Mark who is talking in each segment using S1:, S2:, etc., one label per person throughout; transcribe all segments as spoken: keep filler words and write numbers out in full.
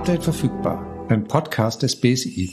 S1: Update verfügbar, ein Podcast des B S I.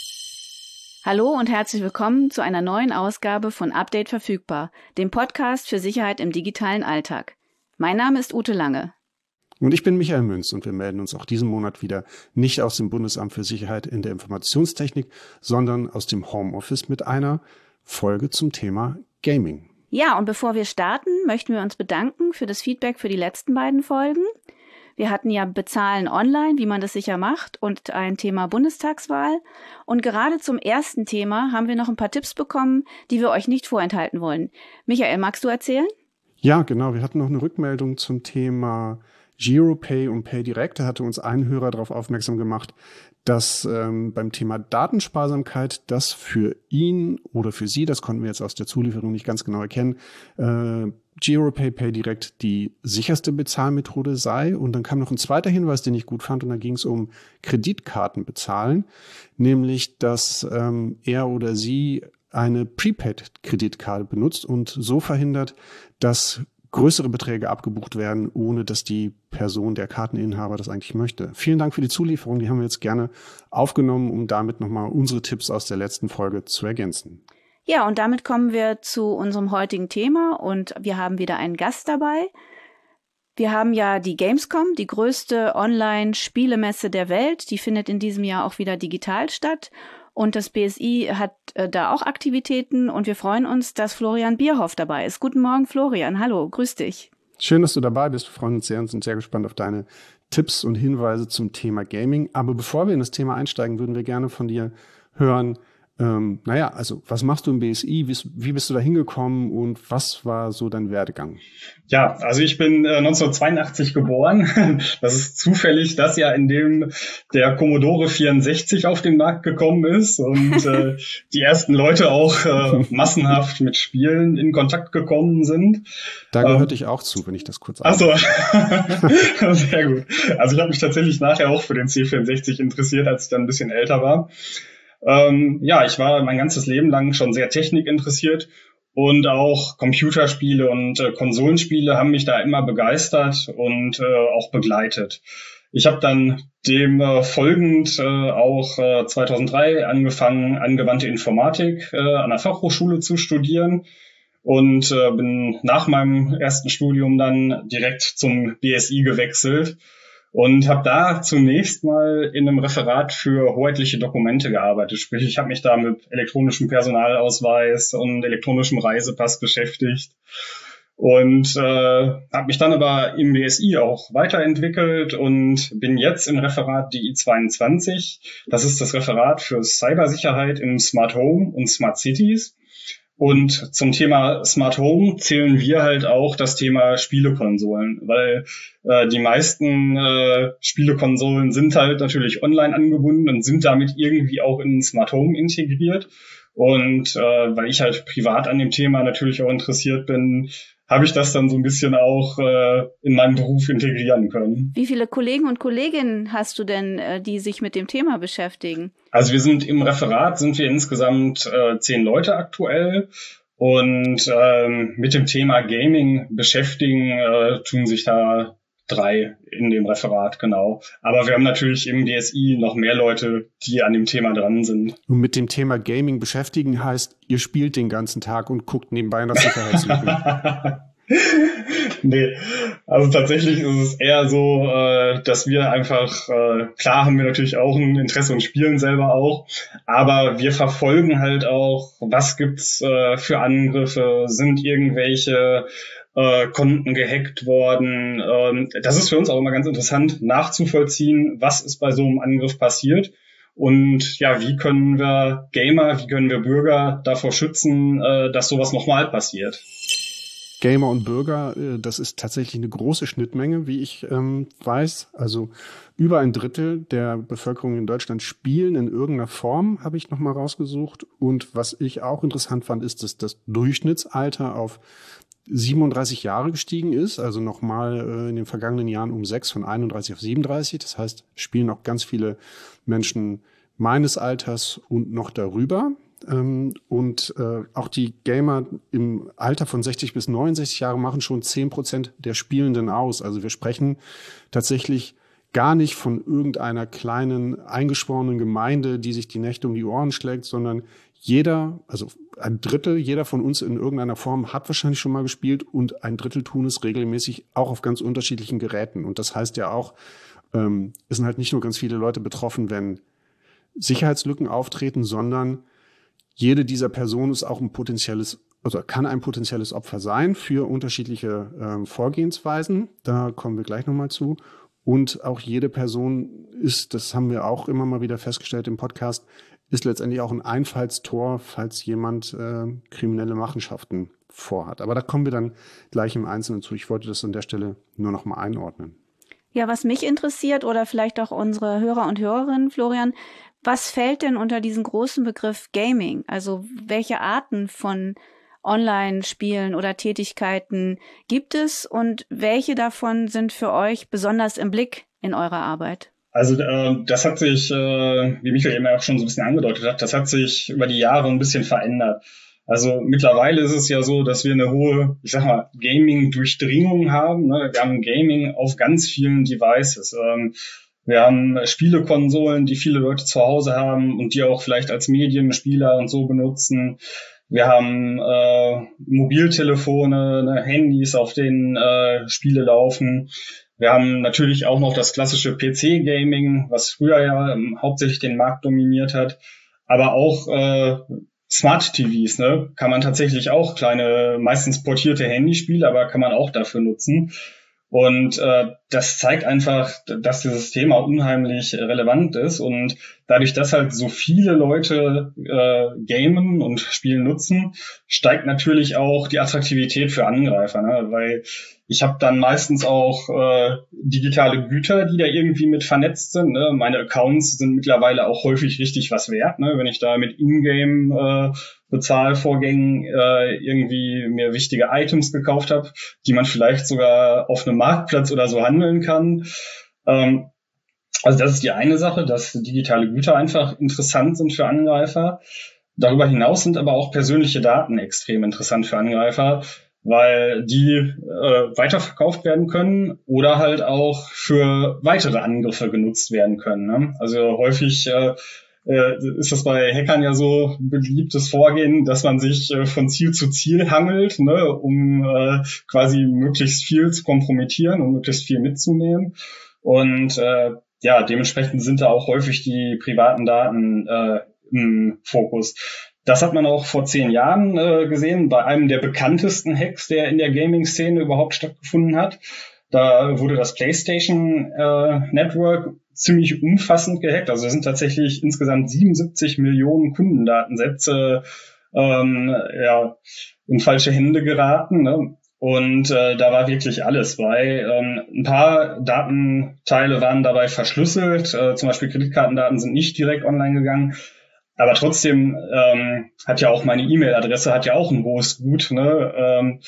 S2: Hallo und herzlich willkommen zu einer neuen Ausgabe von Update verfügbar, dem Podcast für Sicherheit im digitalen Alltag. Mein Name ist Ute Lange.
S3: Und ich bin Michael Münz und wir melden uns auch diesen Monat wieder nicht aus dem Bundesamt für Sicherheit in der Informationstechnik, sondern aus dem Homeoffice mit einer Folge zum Thema Gaming.
S2: Ja, und bevor wir starten, möchten wir uns bedanken für das Feedback für die letzten beiden Folgen. Wir hatten ja Bezahlen online, wie man das sicher macht, und ein Thema Bundestagswahl. Und gerade zum ersten Thema haben wir noch ein paar Tipps bekommen, die wir euch nicht vorenthalten wollen. Michael, magst du erzählen?
S3: Ja, genau. Wir hatten noch eine Rückmeldung zum Thema Giropay und PayDirect. Da hatte uns ein Hörer darauf aufmerksam gemacht, dass ähm, beim Thema Datensparsamkeit das für ihn oder für sie, das konnten wir jetzt aus der Zulieferung nicht ganz genau erkennen, äh, Giropay, PayDirect die sicherste Bezahlmethode sei. Und dann kam noch ein zweiter Hinweis, den ich gut fand, und da ging es um Kreditkartenbezahlen, nämlich, dass ähm, er oder sie eine Prepaid-Kreditkarte benutzt und so verhindert, dass größere Beträge abgebucht werden, ohne dass die Person, der Karteninhaber, das eigentlich möchte. Vielen Dank für die Zulieferung, die haben wir jetzt gerne aufgenommen, um damit nochmal unsere Tipps aus der letzten Folge zu ergänzen.
S2: Ja, und damit kommen wir zu unserem heutigen Thema und wir haben wieder einen Gast dabei. Wir haben ja die Gamescom, die größte Online-Spielemesse der Welt. Die findet in diesem Jahr auch wieder digital statt. Und das B S I hat äh, da auch Aktivitäten und wir freuen uns, dass Florian Bierhoff dabei ist. Guten Morgen, Florian. Hallo, grüß dich.
S3: Schön, dass du dabei bist. Wir freuen uns sehr und sind sehr gespannt auf deine Tipps und Hinweise zum Thema Gaming. Aber bevor wir in das Thema einsteigen, würden wir gerne von dir hören, ähm, naja, also was machst du im B S I? Wie, wie bist du da hingekommen und was war so dein Werdegang?
S4: Ja, also ich bin äh, neunzehnhundertzweiundachtzig geboren. Das ist zufällig das Jahr, in dem der Commodore vierundsechzig auf den Markt gekommen ist und äh, die ersten Leute auch äh, massenhaft mit Spielen in Kontakt gekommen sind.
S3: Da gehörte ähm, ich auch zu, wenn ich das kurz
S4: Ach so, sehr gut. Also ich habe mich tatsächlich nachher auch für den C vierundsechzig interessiert, als ich dann ein bisschen älter war. Ähm, ja, ich war mein ganzes Leben lang schon sehr technikinteressiert und auch Computerspiele und äh, Konsolenspiele haben mich da immer begeistert und äh, auch begleitet. Ich habe dann dem äh, folgend äh, auch äh, zweitausenddrei angefangen, angewandte Informatik äh, an der Fachhochschule zu studieren und äh, bin nach meinem ersten Studium dann direkt zum B S I gewechselt. Und habe da zunächst mal in einem Referat für hoheitliche Dokumente gearbeitet. Sprich, ich habe mich da mit elektronischem Personalausweis und elektronischem Reisepass beschäftigt. Und äh, habe mich dann aber im B S I auch weiterentwickelt und bin jetzt im Referat D I zweiundzwanzig. Das ist das Referat für Cybersicherheit im Smart Home und Smart Cities. Und zum Thema Smart Home zählen wir halt auch das Thema Spielekonsolen, weil äh, die meisten äh, Spielekonsolen sind halt natürlich online angebunden und sind damit irgendwie auch in Smart Home integriert. Und äh, weil ich halt privat an dem Thema natürlich auch interessiert bin, habe ich das dann so ein bisschen auch äh, in meinem Beruf integrieren können.
S2: Wie viele Kollegen und Kolleginnen hast du denn, äh, die sich mit dem Thema beschäftigen?
S4: Also wir sind im Referat, sind wir insgesamt äh, zehn Leute aktuell und ähm, mit dem Thema Gaming beschäftigen äh, tun sich da drei in dem Referat, genau. Aber wir haben natürlich im B S I noch mehr Leute, die an dem Thema dran sind.
S3: Und mit dem Thema Gaming beschäftigen heißt, ihr spielt den ganzen Tag und guckt nebenbei nach Sicherheitslücken.
S4: Nee, also tatsächlich ist es eher so, äh, dass wir einfach, äh, klar haben wir natürlich auch ein Interesse und spielen selber auch, aber wir verfolgen halt auch, was gibt's äh, für Angriffe, sind irgendwelche äh, Konten gehackt worden. Ähm, das ist für uns auch immer ganz interessant nachzuvollziehen, was ist bei so einem Angriff passiert. Und ja, wie können wir Gamer, wie können wir Bürger davor schützen, äh, dass sowas nochmal passiert?
S3: Gamer und Bürger, das ist tatsächlich eine große Schnittmenge, wie ich ähm, weiß. Also über ein Drittel der Bevölkerung in Deutschland spielen in irgendeiner Form, habe ich nochmal rausgesucht. Und was ich auch interessant fand, ist, dass das Durchschnittsalter auf siebenunddreißig Jahre gestiegen ist. Also nochmal äh, in den vergangenen Jahren um sechs, von einunddreißig auf siebenunddreißig. Das heißt, spielen auch ganz viele Menschen meines Alters und noch darüber. Ähm, und äh, auch die Gamer im Alter von sechzig bis neunundsechzig Jahre machen schon zehn Prozent der Spielenden aus. Also wir sprechen tatsächlich gar nicht von irgendeiner kleinen, eingeschworenen Gemeinde, die sich die Nächte um die Ohren schlägt, sondern jeder, also ein Drittel, jeder von uns in irgendeiner Form hat wahrscheinlich schon mal gespielt und ein Drittel tun es regelmäßig auch auf ganz unterschiedlichen Geräten. Und das heißt ja auch, ähm, es sind halt nicht nur ganz viele Leute betroffen, wenn Sicherheitslücken auftreten, sondern jede dieser Personen ist auch ein potenzielles, also kann ein potenzielles Opfer sein für unterschiedliche äh, Vorgehensweisen. Da kommen wir gleich nochmal zu. Und auch jede Person ist, das haben wir auch immer mal wieder festgestellt im Podcast, ist letztendlich auch ein Einfallstor, falls jemand äh, kriminelle Machenschaften vorhat. Aber da kommen wir dann gleich im Einzelnen zu. Ich wollte das an der Stelle nur noch mal einordnen.
S2: Ja, was mich interessiert oder vielleicht auch unsere Hörer und Hörerinnen, Florian, was fällt denn unter diesen großen Begriff Gaming? Also welche Arten von Online-Spielen oder Tätigkeiten gibt es und welche davon sind für euch besonders im Blick in eurer Arbeit?
S4: Also äh, das hat sich, äh, wie Michael eben auch schon so ein bisschen angedeutet hat, das hat sich über die Jahre ein bisschen verändert. Also mittlerweile ist es ja so, dass wir eine hohe, ich sag mal, Gaming-Durchdringung haben. Ne? Wir haben Gaming auf ganz vielen Devices. Ähm, wir haben Spielekonsolen, die viele Leute zu Hause haben und die auch vielleicht als Medienspieler und so benutzen. Wir haben äh, Mobiltelefone, ne, Handys, auf denen äh, Spiele laufen. Wir haben natürlich auch noch das klassische P C-Gaming, was früher ja ähm, hauptsächlich den Markt dominiert hat. Aber auch äh, Smart-T Vs, ne, kann man tatsächlich auch kleine, meistens portierte Handyspiele, aber kann man auch dafür nutzen. Und äh, das zeigt einfach, dass dieses Thema unheimlich relevant ist. Und dadurch, dass halt so viele Leute äh, gamen und Spiele nutzen, steigt natürlich auch die Attraktivität für Angreifer. Ne? Weil ich habe dann meistens auch äh, digitale Güter, die da irgendwie mit vernetzt sind. Ne? Meine Accounts sind mittlerweile auch häufig richtig was wert. Ne? Wenn ich da mit Ingame äh, Bezahlvorgängen äh, irgendwie mir wichtige Items gekauft habe, die man vielleicht sogar auf einem Marktplatz oder so handeln kann. Ähm, also das ist die eine Sache, dass digitale Güter einfach interessant sind für Angreifer. Darüber hinaus sind aber auch persönliche Daten extrem interessant für Angreifer, weil die äh, weiterverkauft werden können oder halt auch für weitere Angriffe genutzt werden können. Ne? Also häufig äh, äh, ist das bei Hackern ja so ein beliebtes Vorgehen, dass man sich äh, von Ziel zu Ziel hangelt, ne, um äh, quasi möglichst viel zu kompromittieren und möglichst viel mitzunehmen. Und äh, ja, dementsprechend sind da auch häufig die privaten Daten äh, im Fokus. Das hat man auch vor zehn Jahren äh, gesehen bei einem der bekanntesten Hacks, der in der Gaming-Szene überhaupt stattgefunden hat. Da wurde das PlayStation äh, Network ziemlich umfassend gehackt. Also es sind tatsächlich insgesamt siebenundsiebzig Millionen Kundendatensätze ähm, ja, in falsche Hände geraten. Ne? Und äh, da war wirklich alles bei. Ähm, ein paar Datenteile waren dabei verschlüsselt. Äh, zum Beispiel Kreditkartendaten sind nicht direkt online gegangen. Aber trotzdem ähm, hat ja auch meine E-Mail-Adresse hat ja auch ein hohes Gut. Ne? Ähm,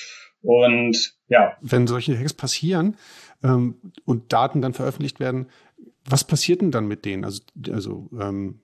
S4: und ja.
S3: Wenn solche Hacks passieren ähm, und Daten dann veröffentlicht werden, was passiert denn dann mit denen? Also, also ähm,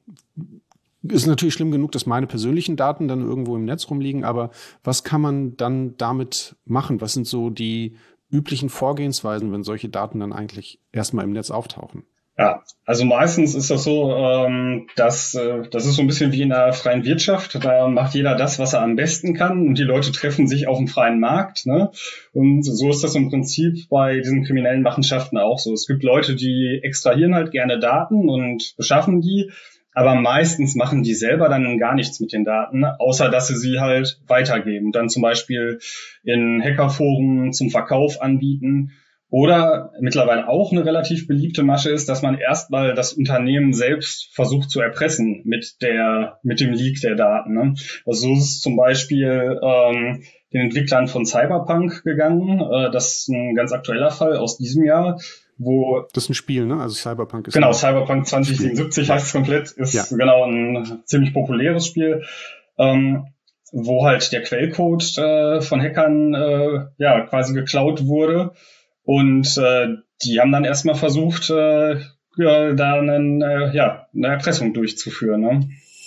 S3: ist natürlich schlimm genug, dass meine persönlichen Daten dann irgendwo im Netz rumliegen, aber was kann man dann damit machen? Was sind so die üblichen Vorgehensweisen, wenn solche Daten dann eigentlich erstmal im Netz auftauchen?
S4: Ja, also meistens ist das so, ähm, dass äh, das ist so ein bisschen wie in der freien Wirtschaft. Da macht jeder das, was er am besten kann, und die Leute treffen sich auf dem freien Markt. Ne? Und so ist das im Prinzip bei diesen kriminellen Machenschaften auch so. Es gibt Leute, die extrahieren halt gerne Daten und beschaffen die, aber meistens machen die selber dann gar nichts mit den Daten, außer dass sie sie halt weitergeben. Dann zum Beispiel in Hackerforen zum Verkauf anbieten. Oder mittlerweile auch eine relativ beliebte Masche ist, dass man erstmal das Unternehmen selbst versucht zu erpressen mit der mit dem Leak der Daten. Ne? Also so ist es zum Beispiel ähm, den Entwicklern von Cyberpunk gegangen. Äh, das ist ein ganz aktueller Fall aus diesem Jahr, wo
S3: das ist ein Spiel, ne? Also Cyberpunk ist
S4: genau Cyberpunk zwanzig siebenundsiebzig
S3: Spiel.
S4: Heißt es komplett, ist
S3: ja.
S4: genau ein ziemlich populäres Spiel. Ähm, wo halt der Quellcode äh, von Hackern äh, ja quasi geklaut wurde. Und äh, die haben dann erstmal versucht, äh, ja, da einen, äh, ja, eine Erpressung durchzuführen. Ne?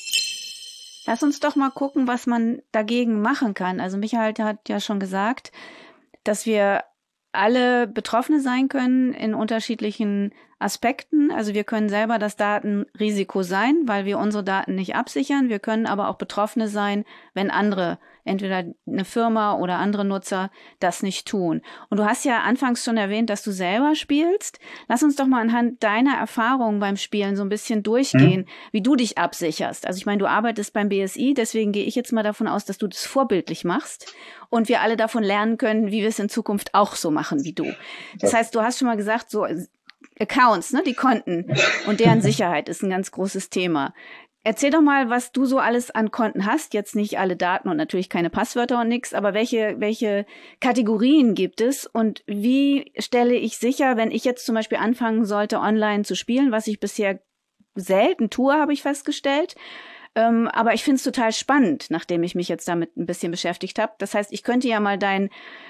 S2: Lass uns doch mal gucken, was man dagegen machen kann. Also Michael hat ja schon gesagt, dass wir alle Betroffene sein können in unterschiedlichen Aspekten. Also wir können selber das Datenrisiko sein, weil wir unsere Daten nicht absichern. Wir können aber auch Betroffene sein, wenn andere, entweder eine Firma oder andere Nutzer, das nicht tun. Und du hast ja anfangs schon erwähnt, dass du selber spielst. Lass uns doch mal anhand deiner Erfahrungen beim Spielen so ein bisschen durchgehen, hm. wie du dich absicherst. Also ich meine, du arbeitest beim B S I, deswegen gehe ich jetzt mal davon aus, dass du das vorbildlich machst und wir alle davon lernen können, wie wir es in Zukunft auch so machen wie du. Das heißt, du hast schon mal gesagt, so Accounts, ne, die Konten und deren Sicherheit ist ein ganz großes Thema. Erzähl doch mal, was du so alles an Konten hast. Jetzt nicht alle Daten und natürlich keine Passwörter und nix, aber welche, welche Kategorien gibt es und wie stelle ich sicher, wenn ich jetzt zum Beispiel anfangen sollte, online zu spielen, was ich bisher selten tue, habe ich festgestellt. Ähm, aber ich finde es total spannend, nachdem ich mich jetzt damit ein bisschen beschäftigt habe. Das heißt, ich könnte ja mal dein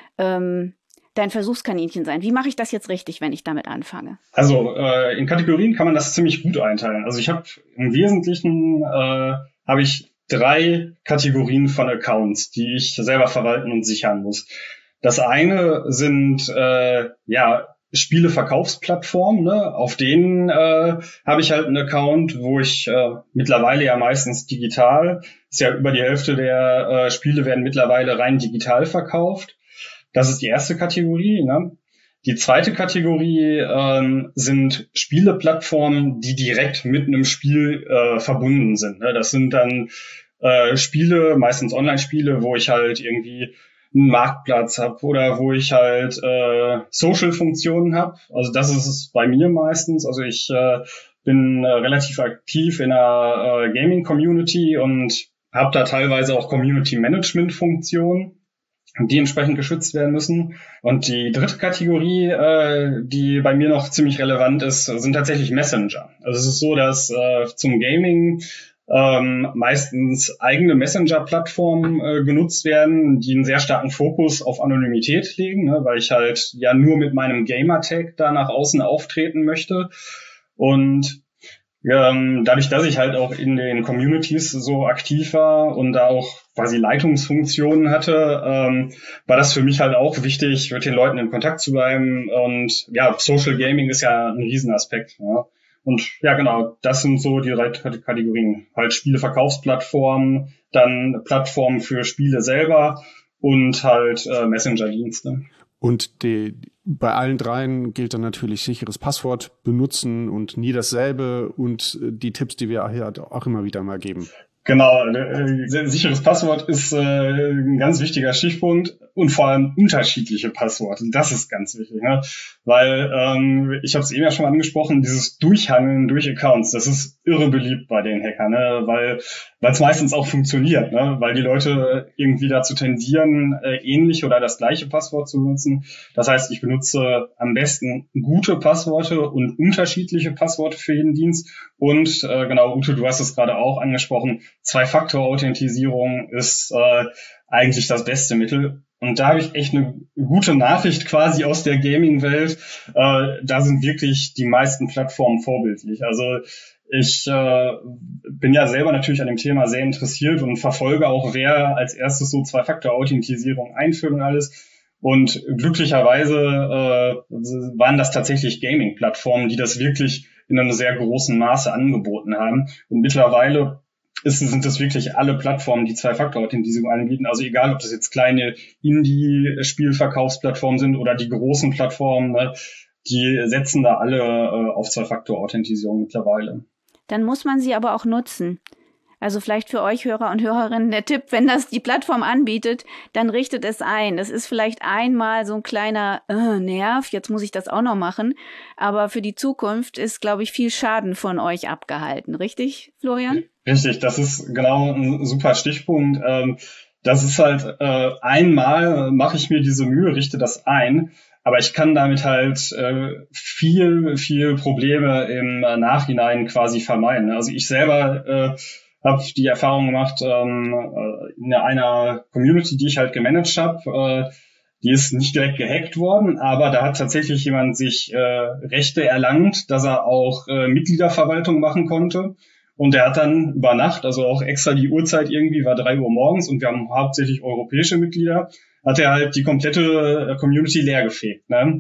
S2: ähm, dein Versuchskaninchen sein. Wie mache ich das jetzt richtig, wenn ich damit anfange?
S4: Also äh, in Kategorien kann man das ziemlich gut einteilen. Also ich habe im Wesentlichen äh, habe ich drei Kategorien von Accounts, die ich selber verwalten und sichern muss. Das eine sind äh, ja Spieleverkaufsplattformen, ne? Auf denen äh, habe ich halt einen Account, wo ich äh, mittlerweile ja meistens digital, ist ja über die Hälfte der äh, Spiele werden mittlerweile rein digital verkauft. Das ist die erste Kategorie. Ne? Die zweite Kategorie ähm, sind Spieleplattformen, die direkt mit einem Spiel äh, verbunden sind. Ne? Das sind dann äh, Spiele, meistens Online-Spiele, wo ich halt irgendwie einen Marktplatz habe oder wo ich halt äh, Social-Funktionen habe. Also das ist es bei mir meistens. Also ich äh, bin äh, relativ aktiv in der äh, Gaming-Community und habe da teilweise auch Community-Management-Funktionen, die entsprechend geschützt werden müssen. Und die dritte Kategorie, äh, die bei mir noch ziemlich relevant ist, sind tatsächlich Messenger. Also es ist so, dass äh, zum Gaming ähm, meistens eigene Messenger-Plattformen äh, genutzt werden, die einen sehr starken Fokus auf Anonymität legen, ne, weil ich halt ja nur mit meinem Gamer-Tag da nach außen auftreten möchte. Und Ähm, dadurch, dass ich halt auch in den Communities so aktiv war und da auch quasi Leitungsfunktionen hatte, ähm, war das für mich halt auch wichtig, mit den Leuten in Kontakt zu bleiben. Und ja, Social Gaming ist ja ein Riesenaspekt. Ja. Und ja, genau, das sind so die drei Kategorien. Halt Spieleverkaufsplattformen, dann Plattformen für Spiele selber und halt äh, Messenger-Dienste.
S3: Und die, bei allen dreien gilt dann natürlich sicheres Passwort benutzen und nie dasselbe und die Tipps, die wir hier auch immer wieder mal geben.
S4: Genau, äh, sicheres Passwort ist äh, ein ganz wichtiger Stichpunkt und vor allem unterschiedliche Passworte. Das ist ganz wichtig, ne? Weil ähm, ich habe es eben ja schon mal angesprochen, dieses Durchhangeln durch Accounts, das ist irre beliebt bei den Hackern, ne? Weil weil es meistens auch funktioniert, ne? Weil die Leute irgendwie dazu tendieren, äh, ähnlich oder das gleiche Passwort zu benutzen. Das heißt, ich benutze am besten gute Passworte und unterschiedliche Passworte für jeden Dienst. Und äh, genau, Ute, du hast es gerade auch angesprochen, Zwei-Faktor-Authentisierung ist äh, eigentlich das beste Mittel. Und da habe ich echt eine gute Nachricht quasi aus der Gaming-Welt. Äh, da sind wirklich die meisten Plattformen vorbildlich. Also ich äh, bin ja selber natürlich an dem Thema sehr interessiert und verfolge auch, wer als erstes so Zwei-Faktor-Authentisierung einführt und alles. Und glücklicherweise äh, waren das tatsächlich Gaming-Plattformen, die das wirklich in einem sehr großen Maße angeboten haben. Und mittlerweile ist, sind das wirklich alle Plattformen, die Zwei-Faktor-Authentisierung anbieten. Also egal, ob das jetzt kleine Indie-Spielverkaufsplattformen sind oder die großen Plattformen, ne, die setzen da alle äh, auf Zwei-Faktor-Authentisierung mittlerweile.
S2: Dann muss man sie aber auch nutzen. Also vielleicht für euch Hörer und Hörerinnen der Tipp, wenn das die Plattform anbietet, dann richtet es ein. Das ist vielleicht einmal so ein kleiner äh, Nerv, jetzt muss ich das auch noch machen. Aber für die Zukunft ist, glaube ich, viel Schaden von euch abgehalten. Richtig, Florian?
S4: Richtig, das ist genau ein super Stichpunkt. Ähm, das ist halt, äh, einmal mache ich mir diese Mühe, richte das ein. Aber ich kann damit halt äh, viel, viel Probleme im äh, Nachhinein quasi vermeiden. Also ich selber äh, habe die Erfahrung gemacht, ähm, in einer Community, die ich halt gemanagt habe, äh, die ist nicht direkt gehackt worden, aber da hat tatsächlich jemand sich äh, Rechte erlangt, dass er auch äh, Mitgliederverwaltung machen konnte. Und der hat dann über Nacht, also auch extra die Uhrzeit irgendwie, war drei Uhr morgens und wir haben hauptsächlich europäische Mitglieder, hat er halt die komplette Community leergefegt, ne?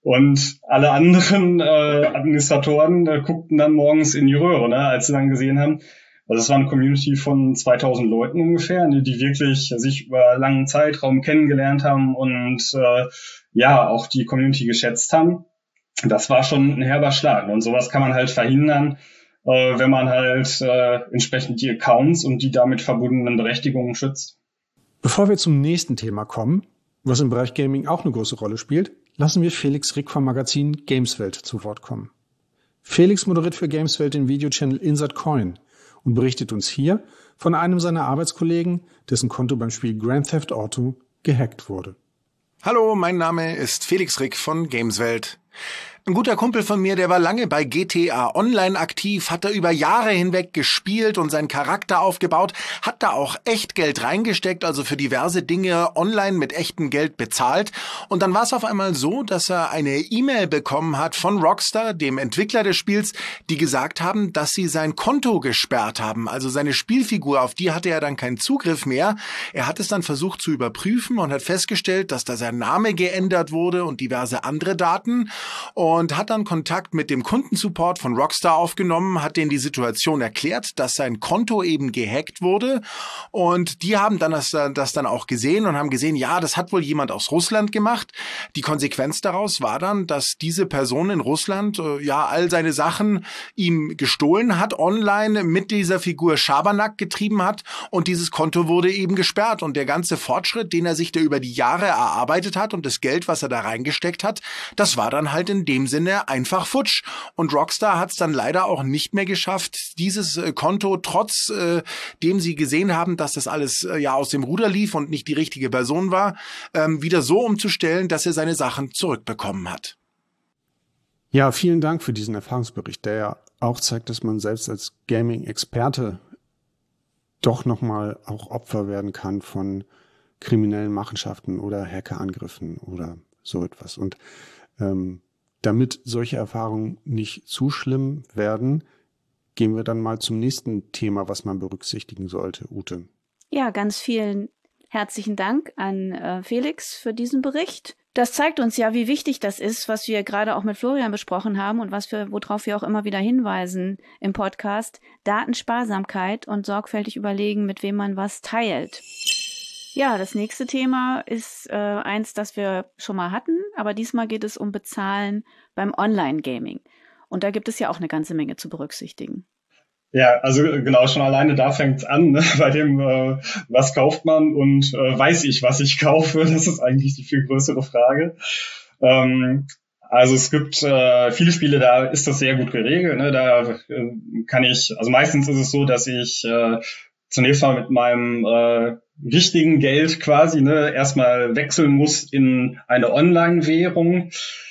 S4: Und alle anderen äh, Administratoren äh, guckten dann morgens in die Röhre, ne, als sie dann gesehen haben, also es war eine Community von zweitausend Leuten ungefähr, ne, die wirklich sich über einen langen Zeitraum kennengelernt haben und äh, ja, auch die Community geschätzt haben. Das war schon ein herber Schlag. Und sowas kann man halt verhindern, äh, wenn man halt äh, entsprechend die Accounts und die damit verbundenen Berechtigungen schützt.
S3: Bevor wir zum nächsten Thema kommen, was im Bereich Gaming auch eine große Rolle spielt, lassen wir Felix Rick vom Magazin Gameswelt zu Wort kommen. Felix moderiert für Gameswelt den Videochannel Insert Coin und berichtet uns hier von einem seiner Arbeitskollegen, dessen Konto beim Spiel Grand Theft Auto gehackt wurde.
S5: Hallo, mein Name ist Felix Rick von Gameswelt. Ein guter Kumpel von mir, der war lange bei G T A Online aktiv, hat da über Jahre hinweg gespielt und seinen Charakter aufgebaut, hat da auch echt Geld reingesteckt, also für diverse Dinge online mit echtem Geld bezahlt. Und dann war es auf einmal so, dass er eine E-Mail bekommen hat von Rockstar, dem Entwickler des Spiels, die gesagt haben, dass sie sein Konto gesperrt haben. Also seine Spielfigur, auf die hatte er dann keinen Zugriff mehr. Er hat es dann versucht zu überprüfen und hat festgestellt, dass da sein Name geändert wurde und diverse andere Daten. Und Und hat dann Kontakt mit dem Kundensupport von Rockstar aufgenommen, hat denen die Situation erklärt, dass sein Konto eben gehackt wurde. Und die haben dann das, das dann auch gesehen und haben gesehen, ja, das hat wohl jemand aus Russland gemacht. Die Konsequenz daraus war dann, dass diese Person in Russland äh, ja all seine Sachen ihm gestohlen hat, online mit dieser Figur Schabernack getrieben hat. Und dieses Konto wurde eben gesperrt. Und der ganze Fortschritt, den er sich da über die Jahre erarbeitet hat und das Geld, was er da reingesteckt hat, das war dann halt in dem Sinne einfach futsch. Und Rockstar hat es dann leider auch nicht mehr geschafft, dieses äh, Konto, trotz äh, dem sie gesehen haben, dass das alles äh, ja aus dem Ruder lief und nicht die richtige Person war, ähm, wieder so umzustellen, dass er seine Sachen zurückbekommen hat.
S3: Ja, vielen Dank für diesen Erfahrungsbericht, der ja auch zeigt, dass man selbst als Gaming-Experte doch nochmal auch Opfer werden kann von kriminellen Machenschaften oder Hackerangriffen oder so etwas. Und ähm, damit solche Erfahrungen nicht zu schlimm werden, gehen wir dann mal zum nächsten Thema, was man berücksichtigen sollte, Ute.
S2: Ja, ganz vielen herzlichen Dank an äh, Felix für diesen Bericht. Das zeigt uns ja, wie wichtig das ist, was wir gerade auch mit Florian besprochen haben und was wir, worauf wir auch immer wieder hinweisen im Podcast. Datensparsamkeit und sorgfältig überlegen, mit wem man was teilt. Ja, das nächste Thema ist äh, eins, das wir schon mal hatten, aber diesmal geht es um Bezahlen beim Online-Gaming. Und da gibt es ja auch eine ganze Menge zu berücksichtigen.
S4: Ja, also genau, schon alleine da fängt's an, ne? Bei dem, äh, was kauft man und äh, weiß ich, was ich kaufe, das ist eigentlich die viel größere Frage. Ähm, also es gibt äh, viele Spiele, da ist das sehr gut geregelt, ne? Da äh, kann ich, also meistens ist es so, dass ich äh, zunächst mal mit meinem äh, richtigen Geld quasi ne erstmal wechseln muss in eine Online-Währung.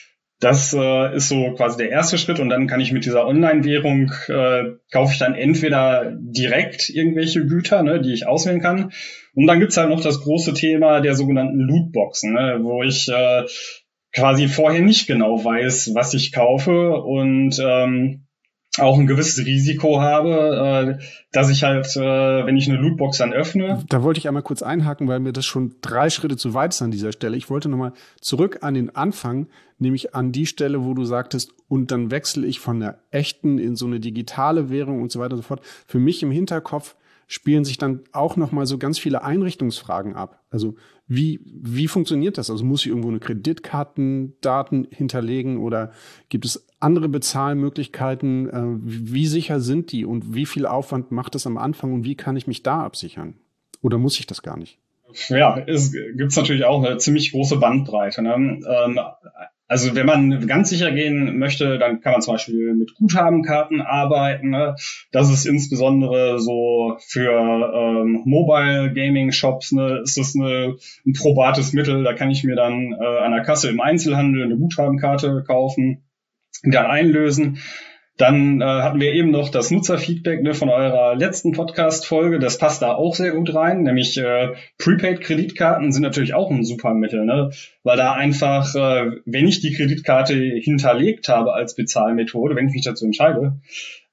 S4: Das äh, ist so quasi der erste Schritt und dann kann ich mit dieser Online-Währung äh, kaufe ich dann entweder direkt irgendwelche Güter, ne, die ich auswählen kann. Und dann gibt's halt noch das große Thema der sogenannten Lootboxen, ne, wo ich äh, quasi vorher nicht genau weiß, was ich kaufe und ähm, auch ein gewisses Risiko habe, äh, dass ich halt, äh, wenn ich eine Lootbox dann öffne.
S3: Da wollte ich einmal kurz einhaken, weil mir das schon drei Schritte zu weit ist an dieser Stelle. Ich wollte nochmal zurück an den Anfang, nämlich an die Stelle, wo du sagtest, und dann wechsle ich von der echten in so eine digitale Währung und so weiter und so fort. Für mich im Hinterkopf spielen sich dann auch nochmal so ganz viele Einrichtungsfragen ab. Also wie wie funktioniert das? Also muss ich irgendwo eine Kreditkartendaten hinterlegen oder gibt es andere Bezahlmöglichkeiten? Äh, wie sicher sind die und wie viel Aufwand macht es am Anfang und wie kann ich mich da absichern? Oder muss ich das gar nicht?
S4: Ja, es gibt natürlich auch eine ziemlich große Bandbreite, ne? Ähm, Also wenn man ganz sicher gehen möchte, dann kann man zum Beispiel mit Guthabenkarten arbeiten. Ne? Das ist insbesondere so für ähm, Mobile Gaming Shops, ne, ist das eine, ein probates Mittel. Da kann ich mir dann äh, an der Kasse im Einzelhandel eine Guthabenkarte kaufen, dann einlösen. Dann äh, hatten wir eben noch das Nutzerfeedback ne, von eurer letzten Podcast-Folge. Das passt da auch sehr gut rein. Nämlich äh, Prepaid-Kreditkarten sind natürlich auch ein super Mittel, ne? Weil da einfach, äh, wenn ich die Kreditkarte hinterlegt habe als Bezahlmethode, wenn ich mich dazu entscheide,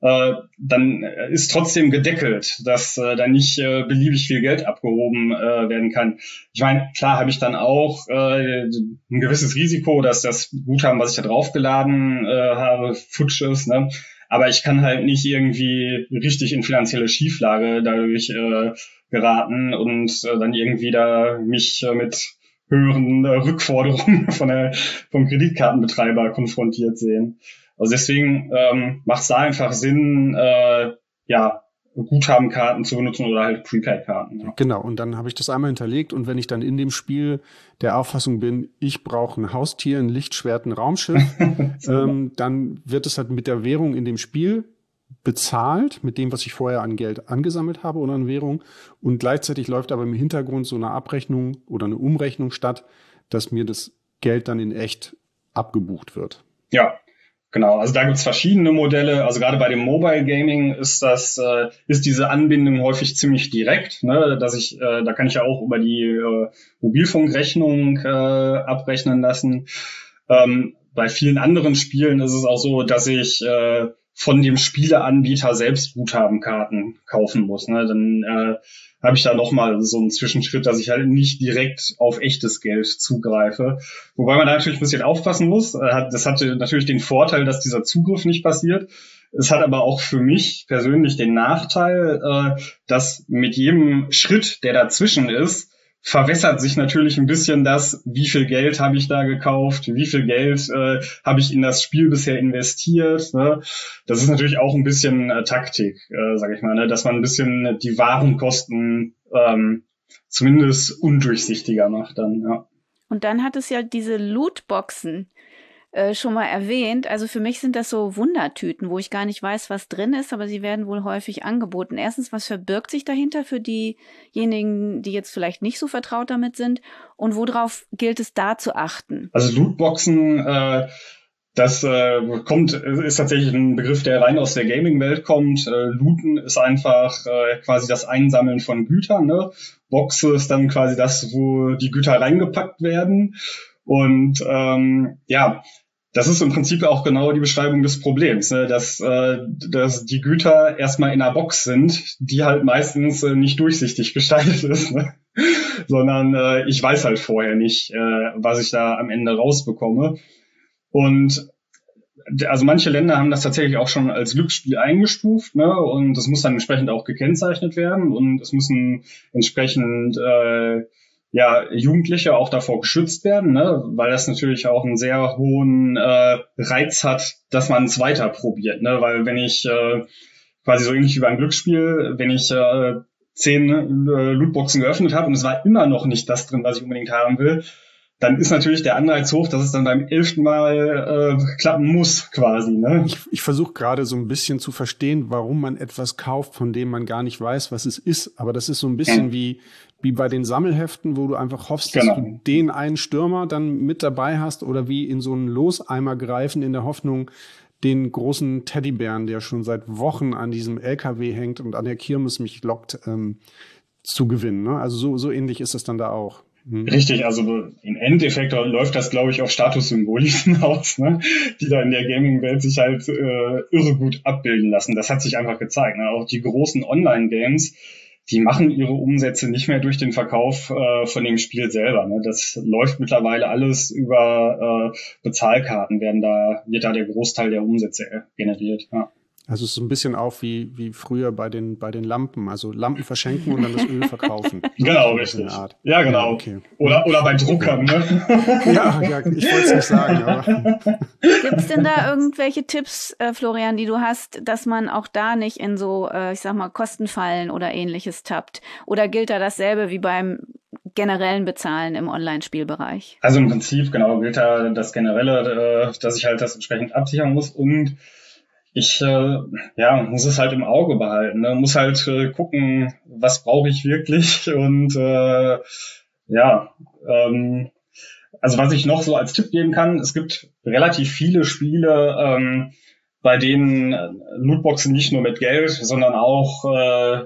S4: äh, dann ist trotzdem gedeckelt, dass äh, da nicht äh, beliebig viel Geld abgehoben äh, werden kann. Ich meine, klar habe ich dann auch äh, ein gewisses Risiko, dass das Guthaben, was ich da draufgeladen äh, habe, futsch ist, ne? Aber ich kann halt nicht irgendwie richtig in finanzielle Schieflage dadurch äh, geraten und äh, dann irgendwie da mich äh, mit höheren äh, Rückforderungen von der, vom Kreditkartenbetreiber konfrontiert sehen. Also deswegen ähm, macht es da einfach Sinn, äh, ja, Guthabenkarten zu benutzen oder halt Prepaid-Karten. Ja.
S3: Genau, und dann habe ich das einmal hinterlegt und wenn ich dann in dem Spiel der Auffassung bin, ich brauche ein Haustier, ein Lichtschwert, ein Raumschiff, ähm, dann wird es halt mit der Währung in dem Spiel bezahlt, mit dem, was ich vorher an Geld angesammelt habe oder an Währung, und gleichzeitig läuft aber im Hintergrund so eine Abrechnung oder eine Umrechnung statt, dass mir das Geld dann in echt abgebucht wird.
S4: Ja. Genau, also da gibt's verschiedene Modelle. Also gerade bei dem Mobile Gaming ist das äh, ist diese Anbindung häufig ziemlich direkt, ne, dass ich äh, da kann ich ja auch über die äh, Mobilfunkrechnung äh, abrechnen lassen. Ähm, bei vielen anderen Spielen ist es auch so, dass ich äh, von dem Spieleanbieter selbst Guthabenkarten kaufen muss. Ne, dann äh, habe ich da nochmal so einen Zwischenschritt, dass ich halt nicht direkt auf echtes Geld zugreife. Wobei man da natürlich ein bisschen aufpassen muss. Das hat natürlich den Vorteil, dass dieser Zugriff nicht passiert. Es hat aber auch für mich persönlich den Nachteil, dass mit jedem Schritt, der dazwischen ist, verwässert sich natürlich ein bisschen das, wie viel Geld habe ich da gekauft, wie viel Geld äh, habe ich in das Spiel bisher investiert. Ne? Das ist natürlich auch ein bisschen äh, Taktik, äh, sage ich mal, ne? Dass man ein bisschen die Warenkosten ähm, zumindest undurchsichtiger macht dann. Ja.
S2: Und dann hat es ja diese Lootboxen äh, schon mal erwähnt. Also für mich sind das so Wundertüten, wo ich gar nicht weiß, was drin ist, aber sie werden wohl häufig angeboten. Erstens, was verbirgt sich dahinter für diejenigen, die jetzt vielleicht nicht so vertraut damit sind? Und worauf gilt es da zu achten?
S4: Also Lootboxen, äh, das äh, kommt, ist tatsächlich ein Begriff, der rein aus der Gaming-Welt kommt. Äh, Looten ist einfach äh, quasi das Einsammeln von Gütern. Ne? Boxe ist dann quasi das, wo die Güter reingepackt werden. Und ähm, ja, das ist im Prinzip auch genau die Beschreibung des Problems, ne? dass, äh, dass die Güter erstmal in einer Box sind, die halt meistens äh, nicht durchsichtig gestaltet ist, ne? sondern äh, ich weiß halt vorher nicht, äh, was ich da am Ende rausbekomme. Und also manche Länder haben das tatsächlich auch schon als Glücksspiel eingestuft, ne? Und das muss dann entsprechend auch gekennzeichnet werden und es müssen entsprechend äh, ja, Jugendliche auch davor geschützt werden, ne, weil das natürlich auch einen sehr hohen äh, Reiz hat, dass man es weiter probiert, ne, weil wenn ich äh, quasi so ähnlich wie beim Glücksspiel, wenn ich äh, zehn äh, Lootboxen geöffnet habe und es war immer noch nicht das drin, was ich unbedingt haben will, dann ist natürlich der Anreiz hoch, dass es dann beim elften Mal äh, klappen muss, quasi. Ne?
S3: Ich, ich versuche gerade so ein bisschen zu verstehen, warum man etwas kauft, von dem man gar nicht weiß, was es ist. Aber das ist so ein bisschen mhm. wie wie bei den Sammelheften, wo du einfach hoffst, genau. dass du den einen Stürmer dann mit dabei hast, oder wie in so einen Loseimer greifen in der Hoffnung, den großen Teddybären, der schon seit Wochen an diesem L K W hängt und an der Kirmes mich lockt, ähm, zu gewinnen. Ne? Also so, so ähnlich ist es dann da auch. Hm.
S4: Richtig, also im Endeffekt läuft das, glaube ich, auf Statussymbole hinaus, ne? die da in der Gaming-Welt sich halt äh, irre gut abbilden lassen. Das hat sich einfach gezeigt. Ne? Auch die großen Online-Games, die machen ihre Umsätze nicht mehr durch den Verkauf äh, von dem Spiel selber. Ne? Das läuft mittlerweile alles über äh, Bezahlkarten, werden da, wird da der Großteil der Umsätze generiert. Ja.
S3: Also es ist so ein bisschen auch wie wie früher bei den bei den Lampen, also Lampen verschenken und dann das Öl verkaufen.
S4: Genau, richtig. Ja, genau. Ja, okay. Oder oder bei Druckern, ne?
S3: ja, ja, ich wollte es nicht sagen, aber.
S2: Gibt's denn da irgendwelche Tipps, äh, Florian, die du hast, dass man auch da nicht in so, äh, ich sag mal, Kostenfallen oder ähnliches tappt? Oder gilt da dasselbe wie beim generellen Bezahlen im Online-Spielbereich?
S4: Also im Prinzip, genau, gilt da das Generelle, äh, dass ich halt das entsprechend absichern muss, und ich äh, ja muss es halt im Auge behalten, ne? Muss halt äh, gucken, was brauche ich wirklich, und äh, ja, ähm, also was ich noch so als Tipp geben kann, es gibt relativ viele Spiele, ähm, bei denen Lootboxen nicht nur mit Geld, sondern auch äh,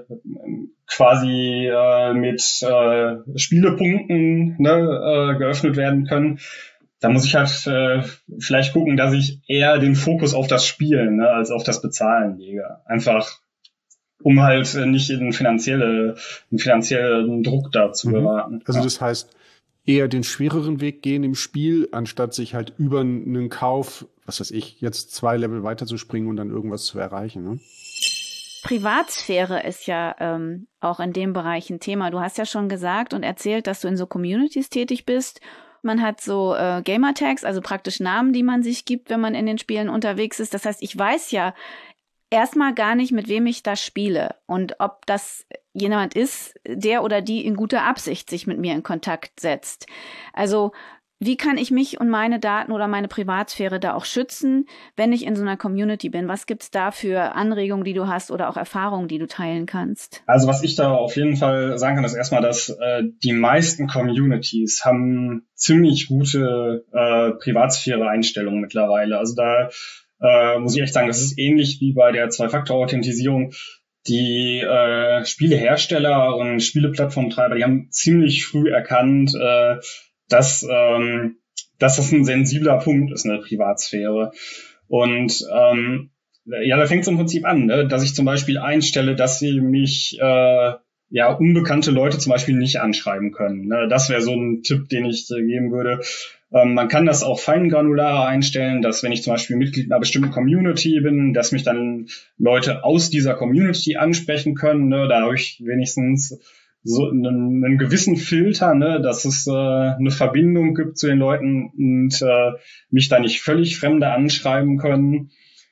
S4: quasi äh, mit äh, Spielepunkten ne, äh, geöffnet werden können. da muss ich halt äh, vielleicht gucken, dass ich eher den Fokus auf das Spielen, ne, als auf das Bezahlen lege. Einfach, um halt äh, nicht in finanzielle, in finanziellen Druck da zu geraten.
S3: Also
S4: ja.
S3: das heißt, eher den schwereren Weg gehen im Spiel, anstatt sich halt über einen Kauf, was weiß ich, jetzt zwei Level weiterzuspringen und dann irgendwas zu erreichen, ne?
S2: Privatsphäre ist ja ähm, auch in dem Bereich ein Thema. Du hast ja schon gesagt und erzählt, dass du in so Communities tätig bist. Man hat so äh, Gamertags, also praktisch Namen, die man sich gibt, wenn man in den Spielen unterwegs ist. Das heißt, ich weiß ja erstmal gar nicht, mit wem ich da spiele und ob das jemand ist, der oder die in guter Absicht sich mit mir in Kontakt setzt. Also wie kann ich mich und meine Daten oder meine Privatsphäre da auch schützen, wenn ich in so einer Community bin? Was gibt's da für Anregungen, die du hast oder auch Erfahrungen, die du teilen kannst?
S4: Also was ich da auf jeden Fall sagen kann, ist erstmal, dass äh, die meisten Communities haben ziemlich gute äh, Privatsphäre-Einstellungen mittlerweile. Also da äh, muss ich echt sagen, das ist ähnlich wie bei der Zwei-Faktor-Authentisierung. Die äh, Spielehersteller und Spieleplattformtreiber, die haben ziemlich früh erkannt, äh, dass, ähm, dass das ein sensibler Punkt ist, eine Privatsphäre. Und ähm, ja, da fängt es im Prinzip an, ne? Dass ich zum Beispiel einstelle, dass sie mich äh, ja unbekannte Leute zum Beispiel nicht anschreiben können. Ne? Das wäre so ein Tipp, den ich äh, geben würde. Ähm, man kann das auch feingranularer einstellen, dass wenn ich zum Beispiel Mitglied einer bestimmten Community bin, dass mich dann Leute aus dieser Community ansprechen können. Ne? Da habe ich wenigstens so einen, einen gewissen Filter, ne, dass es äh, eine Verbindung gibt zu den Leuten und äh, mich da nicht völlig Fremde anschreiben können.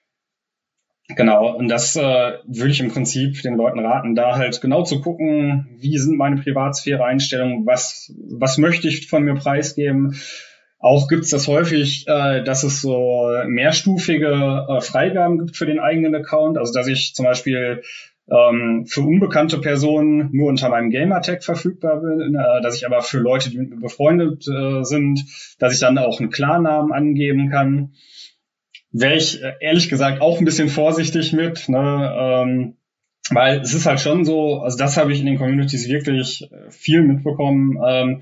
S4: Genau, und das äh, würde ich im Prinzip den Leuten raten, da halt genau zu gucken, wie sind meine Privatsphäre-Einstellungen, was was möchte ich von mir preisgeben. Auch gibt's das häufig, äh, dass es so mehrstufige äh, Freigaben gibt für den eigenen Account, also dass ich zum Beispiel ähm, für unbekannte Personen nur unter meinem Gamertag verfügbar bin, äh, dass ich aber für Leute, die mit mir befreundet äh, sind, dass ich dann auch einen Klarnamen angeben kann. Wäre ich äh, ehrlich gesagt auch ein bisschen vorsichtig mit, ne, ähm, weil es ist halt schon so, also das habe ich in den Communities wirklich viel mitbekommen, ähm,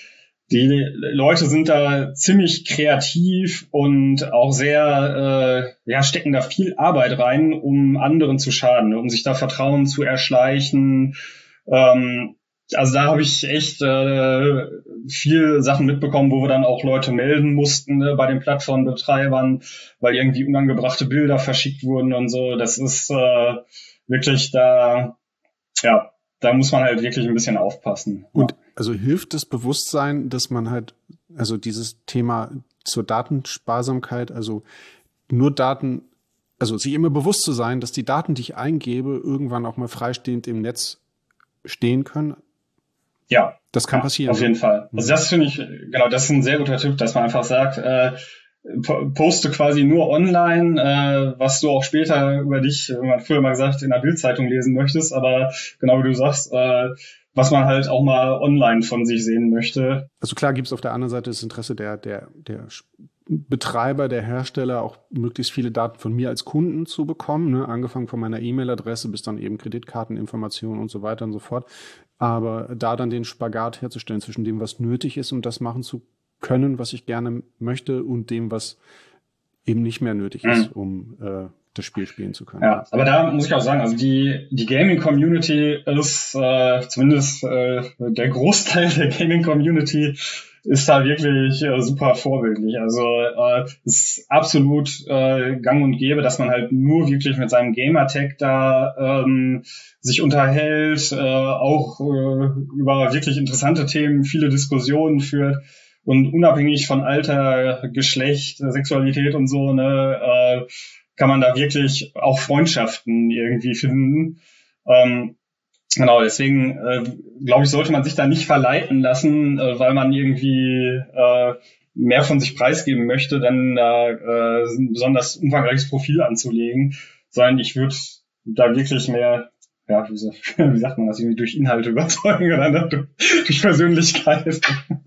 S4: die Leute sind da ziemlich kreativ und auch sehr, äh, ja, stecken da viel Arbeit rein, um anderen zu schaden, um sich da Vertrauen zu erschleichen. Ähm, also da habe ich echt äh, viel Sachen mitbekommen, wo wir dann auch Leute melden mussten, ne, bei den Plattformbetreibern, weil irgendwie unangebrachte Bilder verschickt wurden und so. Das ist äh, wirklich da, ja, da muss man halt wirklich ein bisschen aufpassen.
S3: Und also hilft das Bewusstsein, dass man halt, also dieses Thema zur Datensparsamkeit, also nur Daten, also sich immer bewusst zu sein, dass die Daten, die ich eingebe, irgendwann auch mal freistehend im Netz stehen können?
S4: Ja.
S3: Das kann
S4: ja,
S3: passieren.
S4: Auf jeden Fall. Also das finde ich, genau, das ist ein sehr guter Tipp, dass man einfach sagt, äh, poste quasi nur online, äh, was du auch später über dich, wenn man früher mal gesagt, in der Bildzeitung lesen möchtest, aber genau wie du sagst, äh, was man halt auch mal online von sich sehen möchte.
S3: Also klar gibt es auf der anderen Seite das Interesse der, der, der Betreiber, der Hersteller, auch möglichst viele Daten von mir als Kunden zu bekommen, ne? Angefangen von meiner E-Mail-Adresse bis dann eben Kreditkarteninformationen und so weiter und so fort. Aber da dann den Spagat herzustellen zwischen dem, was nötig ist, um das machen zu können, was ich gerne möchte, und dem, was eben nicht mehr nötig ist, mhm. um äh, das Spiel spielen zu können.
S4: Ja, aber da muss ich auch sagen, also die die Gaming-Community ist, äh, zumindest äh, der Großteil der Gaming-Community ist da wirklich äh, super vorbildlich. Also äh, es ist absolut äh, gang und gäbe, dass man halt nur wirklich mit seinem Gamertag da ähm, sich unterhält, äh, auch äh, über wirklich interessante Themen, viele Diskussionen führt. Und unabhängig von Alter, Geschlecht, Sexualität und so, ne, äh, kann man da wirklich auch Freundschaften irgendwie finden. Ähm, genau, deswegen äh, glaube ich, sollte man sich da nicht verleiten lassen, äh, weil man irgendwie äh, mehr von sich preisgeben möchte, dann äh, ein besonders umfangreiches Profil anzulegen, sondern ich würde da wirklich mehr, ja, wie, so, wie sagt man das, irgendwie durch Inhalte überzeugen oder durch, durch Persönlichkeit.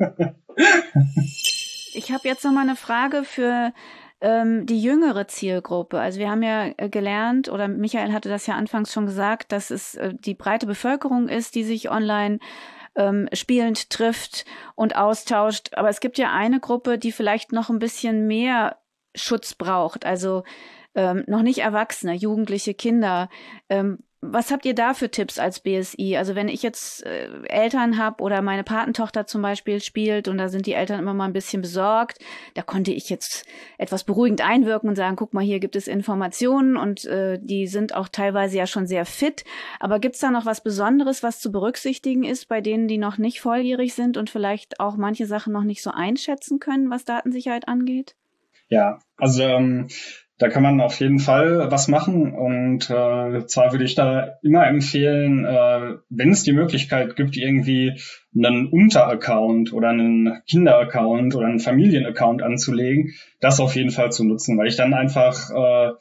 S2: Ich habe jetzt noch mal eine Frage für ähm, die jüngere Zielgruppe. Also wir haben ja äh, gelernt, oder Michael hatte das ja anfangs schon gesagt, dass es äh, die breite Bevölkerung ist, die sich online ähm, spielend trifft und austauscht. Aber es gibt ja eine Gruppe, die vielleicht noch ein bisschen mehr Schutz braucht, also ähm, noch nicht Erwachsene, Jugendliche, Kinder. Ähm, was habt ihr da für Tipps als B S I? Also wenn ich jetzt äh, Eltern habe oder meine Patentochter zum Beispiel spielt und da sind die Eltern immer mal ein bisschen besorgt, da konnte ich jetzt etwas beruhigend einwirken und sagen, guck mal, hier gibt es Informationen und äh, die sind auch teilweise ja schon sehr fit. Aber gibt's da noch was Besonderes, was zu berücksichtigen ist bei denen, die noch nicht volljährig sind und vielleicht auch manche Sachen noch nicht so einschätzen können, was Datensicherheit angeht?
S4: Ja, also ähm, da kann man auf jeden Fall was machen und äh, zwar würde ich da immer empfehlen, äh, wenn es die Möglichkeit gibt, irgendwie einen Unteraccount oder einen Kinderaccount oder einen Familienaccount anzulegen, das auf jeden Fall zu nutzen, weil ich dann einfach äh,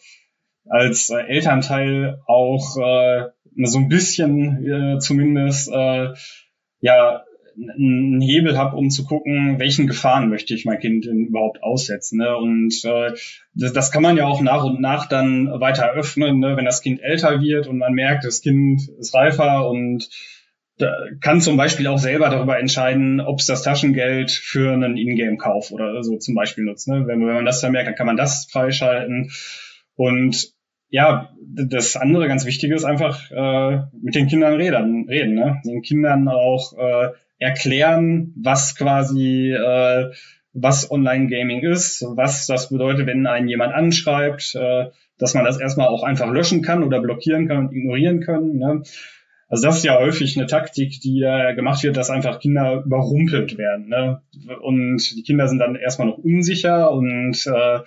S4: als äh, Elternteil auch äh, so ein bisschen äh, zumindest äh, ja einen Hebel habe, um zu gucken, welchen Gefahren möchte ich mein Kind überhaupt aussetzen. Ne? Und äh, das, das kann man ja auch nach und nach dann weiter öffnen, ne? Wenn das Kind älter wird und man merkt, das Kind ist reifer und kann zum Beispiel auch selber darüber entscheiden, ob es das Taschengeld für einen Ingame-Kauf oder so zum Beispiel nutzt. Ne? Wenn, wenn man das dann merkt, dann kann man das freischalten. Und ja, das andere ganz Wichtige ist einfach äh, mit den Kindern reden, reden, ne? Den Kindern auch äh, erklären, was quasi, äh, was Online-Gaming ist, was das bedeutet, wenn einen jemand anschreibt, äh, dass man das erstmal auch einfach löschen kann oder blockieren kann und ignorieren kann. Ne? Also das ist ja häufig eine Taktik, die äh, gemacht wird, dass einfach Kinder überrumpelt werden. Ne? Und die Kinder sind dann erstmal noch unsicher und äh,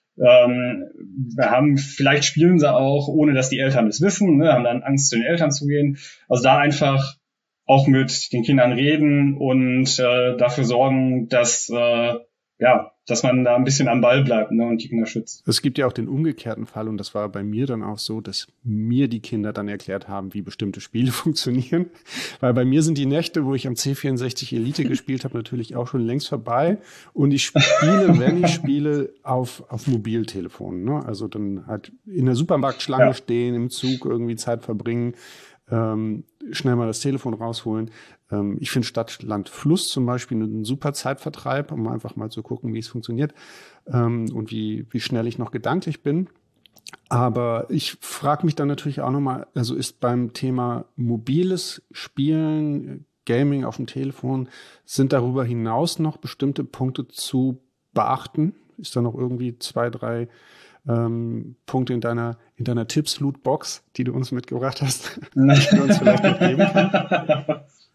S4: ähm, wir haben, vielleicht spielen sie auch, ohne dass die Eltern es wissen, ne? Haben dann Angst, zu den Eltern zu gehen. Also da einfach auch mit den Kindern reden und äh, dafür sorgen, dass äh, ja, dass man da ein bisschen am Ball bleibt, ne, und die Kinder schützt.
S3: Es gibt ja auch den umgekehrten Fall und das war bei mir dann auch so, dass mir die Kinder dann erklärt haben, wie bestimmte Spiele funktionieren. Weil bei mir sind die Nächte, wo ich am C vierundsechzig Elite gespielt habe, natürlich auch schon längst vorbei. Und ich spiele, wenn ich spiele, auf auf Mobiltelefonen. Ne? Also dann halt in der Supermarktschlange ja. stehen, im Zug irgendwie Zeit verbringen, ähm, schnell mal das Telefon rausholen. Ähm, ich finde Stadt, Land, Fluss zum Beispiel einen super Zeitvertreib, um einfach mal zu gucken, wie es funktioniert ähm, und wie, wie schnell ich noch gedanklich bin. Aber ich frage mich dann natürlich auch nochmal, also ist beim Thema mobiles Spielen, Gaming auf dem Telefon, sind darüber hinaus noch bestimmte Punkte zu beachten? Ist da noch irgendwie zwei, drei Ähm, Punkte in deiner in deiner Tipps-Loot-Box, die du uns mitgebracht hast, die du uns vielleicht noch geben kannst?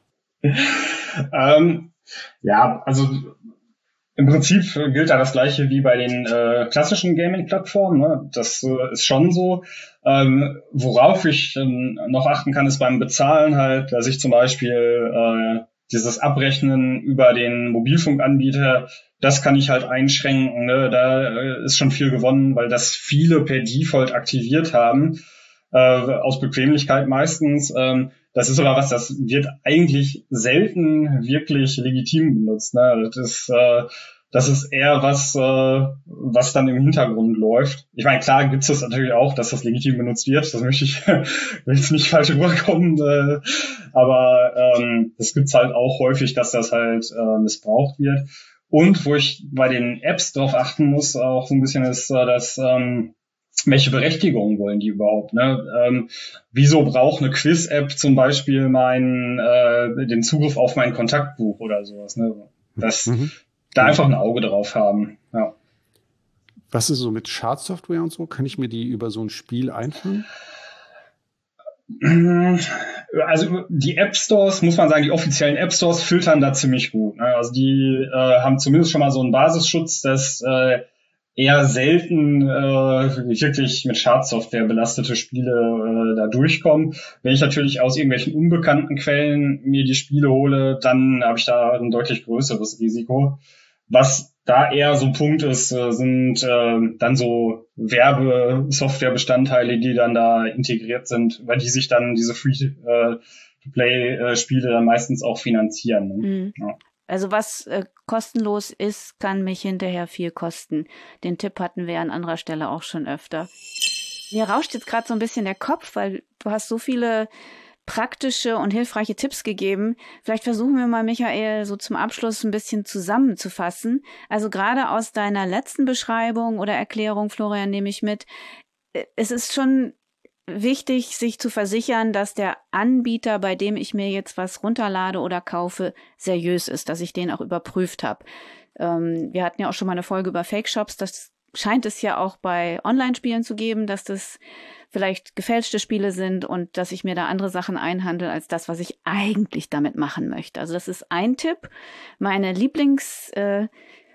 S4: ähm, ja, also im Prinzip gilt da das Gleiche wie bei den äh, klassischen Gaming-Plattformen. Ne? Das äh, ist schon so. Ähm, worauf ich äh, noch achten kann, ist beim Bezahlen halt, dass ich zum Beispiel äh, dieses Abrechnen über den Mobilfunkanbieter, das kann ich halt einschränken. Ne? Da ist schon viel gewonnen, weil das viele per Default aktiviert haben, äh, aus Bequemlichkeit meistens. Ähm, das ist aber was, das wird eigentlich selten wirklich legitim benutzt. Ne? Das ist, äh, das ist eher was, äh, was dann im Hintergrund läuft. Ich meine, klar gibt es das natürlich auch, dass das legitim benutzt wird. Das möchte ich, will jetzt nicht falsch rüberkommen. Äh, aber ähm, das gibt's halt auch häufig, dass das halt äh, missbraucht wird. Und wo ich bei den Apps drauf achten muss, auch so ein bisschen ist, äh, dass ähm, welche Berechtigungen wollen die überhaupt? Ne? Ähm, wieso braucht eine Quiz-App zum Beispiel meinen äh, den Zugriff auf mein Kontaktbuch oder sowas? Ne? Das mhm. Da einfach ein Auge drauf haben. Ja.
S3: Was ist so mit Schadsoftware und so? Kann ich mir die über so ein Spiel einfangen?
S4: Also die App Stores, muss man sagen, die offiziellen App Stores filtern da ziemlich gut. Ne? Also die äh, haben zumindest schon mal so einen Basisschutz, dass äh, eher selten äh, wirklich mit Schadsoftware belastete Spiele äh, da durchkommen. Wenn ich natürlich aus irgendwelchen unbekannten Quellen mir die Spiele hole, dann habe ich da ein deutlich größeres Risiko. Was da eher so ein Punkt ist, äh, sind äh, dann so Werbesoftwarebestandteile, die dann da integriert sind, über die sich dann diese Free-to-Play-Spiele dann meistens auch finanzieren. Ne?
S2: Mhm.
S4: Ja.
S2: Also was äh, kostenlos ist, kann mich hinterher viel kosten. Den Tipp hatten wir an anderer Stelle auch schon öfter. Mir rauscht jetzt gerade so ein bisschen der Kopf, weil du hast so viele praktische und hilfreiche Tipps gegeben. Vielleicht versuchen wir mal, Michael, so zum Abschluss ein bisschen zusammenzufassen. Also gerade aus deiner letzten Beschreibung oder Erklärung, Florian, nehme ich mit, es ist schon wichtig, sich zu versichern, dass der Anbieter, bei dem ich mir jetzt was runterlade oder kaufe, seriös ist, dass ich den auch überprüft habe. Ähm, wir hatten ja auch schon mal eine Folge über Fake-Shops. Das scheint es ja auch bei Online-Spielen zu geben, dass das vielleicht gefälschte Spiele sind und dass ich mir da andere Sachen einhandle als das, was ich eigentlich damit machen möchte. Also das ist ein Tipp. Meine Lieblings- äh,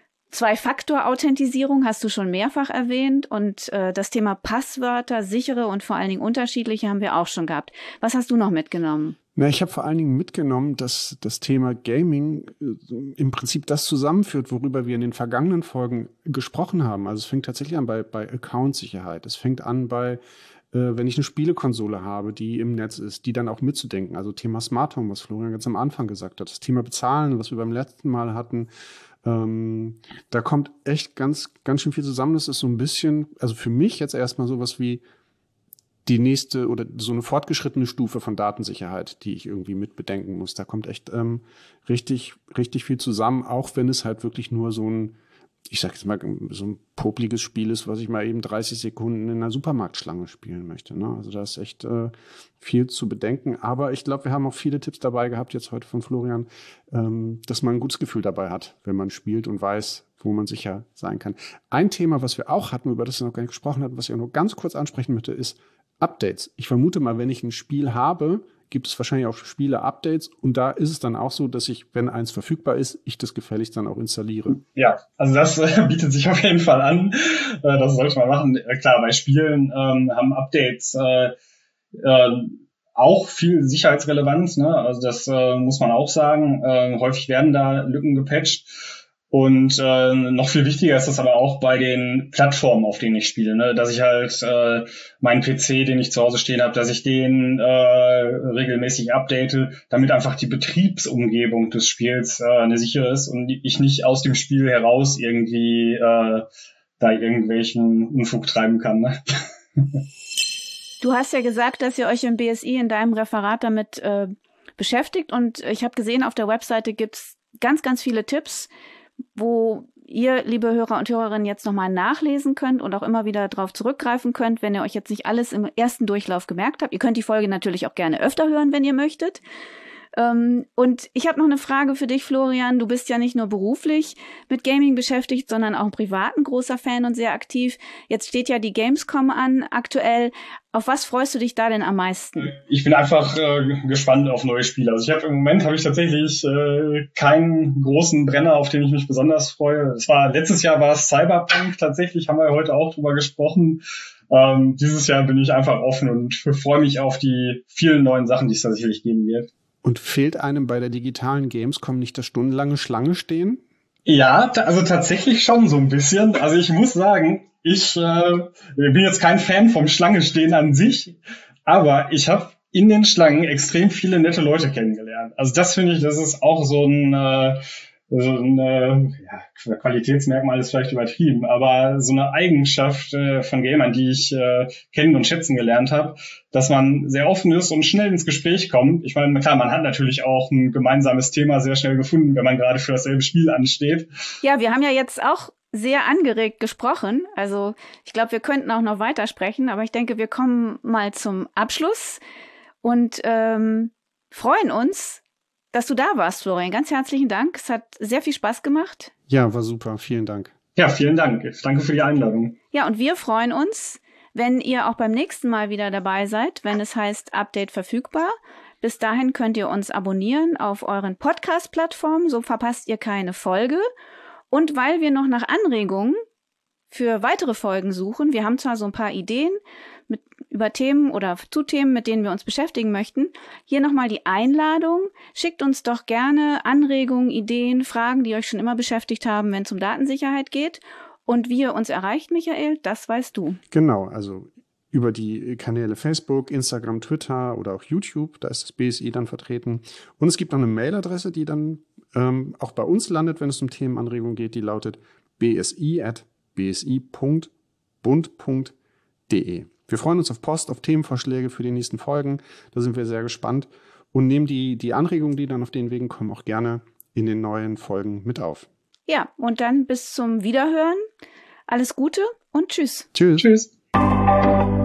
S2: Zwei-Faktor-Authentisierung hast du schon mehrfach erwähnt und äh, das Thema Passwörter, sichere und vor allen Dingen unterschiedliche haben wir auch schon gehabt. Was hast du noch mitgenommen?
S3: Na, ich habe vor allen Dingen mitgenommen, dass das Thema Gaming äh, im Prinzip das zusammenführt, worüber wir in den vergangenen Folgen gesprochen haben. Also es fängt tatsächlich an bei, bei Account-Sicherheit. Es fängt an bei, äh, wenn ich eine Spielekonsole habe, die im Netz ist, die dann auch mitzudenken. Also Thema Smart Home, was Florian ganz am Anfang gesagt hat. Das Thema Bezahlen, was wir beim letzten Mal hatten. Ähm, da kommt echt ganz, ganz schön viel zusammen. Das ist so ein bisschen, also für mich jetzt erstmal sowas wie die nächste oder so eine fortgeschrittene Stufe von Datensicherheit, die ich irgendwie mit bedenken muss. Da kommt echt ähm, richtig, richtig viel zusammen, auch wenn es halt wirklich nur so ein, ich sag jetzt mal, so ein popliges Spiel ist, was ich mal eben dreißig Sekunden in einer Supermarktschlange spielen möchte. Ne? Also da ist echt äh, viel zu bedenken. Aber ich glaube, wir haben auch viele Tipps dabei gehabt, jetzt heute von Florian, ähm, dass man ein gutes Gefühl dabei hat, wenn man spielt und weiß, wo man sicher sein kann. Ein Thema, was wir auch hatten, über das wir noch gar nicht gesprochen hatten, was ich auch nur ganz kurz ansprechen möchte, ist Updates. Ich vermute mal, wenn ich ein Spiel habe, gibt es wahrscheinlich auch Spiele-Updates. Und da ist es dann auch so, dass ich, wenn eins verfügbar ist, ich das gefälligst dann auch installiere.
S4: Ja, also das äh, bietet sich auf jeden Fall an. Äh, das sollte man machen. Äh, klar, bei Spielen ähm, haben Updates äh, äh, auch viel Sicherheitsrelevanz. Ne? Also das äh, muss man auch sagen. Äh, häufig werden da Lücken gepatcht. Und äh, noch viel wichtiger ist das aber auch bei den Plattformen, auf denen ich spiele, ne? Dass ich halt äh, meinen P C, den ich zu Hause stehen habe, dass ich den äh, regelmäßig update, damit einfach die Betriebsumgebung des Spiels äh, eine sichere ist und ich nicht aus dem Spiel heraus irgendwie äh, da irgendwelchen Unfug treiben kann. Ne?
S2: Du hast ja gesagt, dass ihr euch im B S I in deinem Referat damit äh, beschäftigt und ich habe gesehen, auf der Webseite gibt's ganz, ganz viele Tipps, wo ihr, liebe Hörer und Hörerinnen, jetzt nochmal nachlesen könnt und auch immer wieder darauf zurückgreifen könnt, wenn ihr euch jetzt nicht alles im ersten Durchlauf gemerkt habt. Ihr könnt die Folge natürlich auch gerne öfter hören, wenn ihr möchtet. Und ich habe noch eine Frage für dich, Florian. Du bist ja nicht nur beruflich mit Gaming beschäftigt, sondern auch privat ein großer Fan und sehr aktiv. Jetzt steht ja die Gamescom an aktuell. Auf was freust du dich da denn am meisten?
S4: Ich bin einfach äh, gespannt auf neue Spiele. Also ich habe im Moment habe ich tatsächlich äh, keinen großen Brenner, auf den ich mich besonders freue. Es war letztes Jahr war es Cyberpunk. Tatsächlich haben wir heute auch drüber gesprochen. Ähm, dieses Jahr bin ich einfach offen und freue mich auf die vielen neuen Sachen, die es da sicherlich geben wird.
S3: Und fehlt einem bei der digitalen Gamescom nicht das stundenlange Schlange stehen?
S4: Ja, t- also tatsächlich schon so ein bisschen. Also ich muss sagen, ich äh, bin jetzt kein Fan vom Schlange-Stehen an sich, aber ich habe in den Schlangen extrem viele nette Leute kennengelernt. Also das finde ich, das ist auch so ein, äh, so ein äh, ja, Qualitätsmerkmal ist vielleicht übertrieben, aber so eine Eigenschaft äh, von Gamern, die ich äh, kennen und schätzen gelernt habe, dass man sehr offen ist und schnell ins Gespräch kommt. Ich meine, klar, man hat natürlich auch ein gemeinsames Thema sehr schnell gefunden, wenn man gerade für dasselbe Spiel ansteht.
S2: Ja, wir haben ja jetzt auch sehr angeregt gesprochen. Also ich glaube, wir könnten auch noch weitersprechen, aber ich denke, wir kommen mal zum Abschluss und ähm, freuen uns, dass du da warst, Florian. Ganz herzlichen Dank. Es hat sehr viel Spaß gemacht.
S3: Ja, war super. Vielen Dank.
S4: Ja, vielen Dank. Danke für die Einladung.
S2: Ja, und wir freuen uns, wenn ihr auch beim nächsten Mal wieder dabei seid, wenn es heißt Update verfügbar. Bis dahin könnt ihr uns abonnieren auf euren Podcast-Plattformen, so verpasst ihr keine Folge. Und weil wir noch nach Anregungen für weitere Folgen suchen, wir haben zwar so ein paar Ideen mit, über Themen oder zu Themen, mit denen wir uns beschäftigen möchten, hier nochmal die Einladung. Schickt uns doch gerne Anregungen, Ideen, Fragen, die euch schon immer beschäftigt haben, wenn es um Datensicherheit geht. Und wie ihr uns erreicht, Michael, das weißt du.
S3: Genau, also über die Kanäle Facebook, Instagram, Twitter oder auch YouTube, da ist das B S I dann vertreten. Und es gibt noch eine Mailadresse, die dann ähm, auch bei uns landet, wenn es um Themenanregungen geht, die lautet b s i at b s i punkt bund punkt d e. Wir freuen uns auf Post, auf Themenvorschläge für die nächsten Folgen. Da sind wir sehr gespannt und nehmen die, die Anregungen, die dann auf den Wegen kommen, auch gerne in den neuen Folgen mit auf.
S2: Ja, und dann bis zum Wiederhören. Alles Gute und tschüss.
S3: Tschüss.
S4: Tschüss.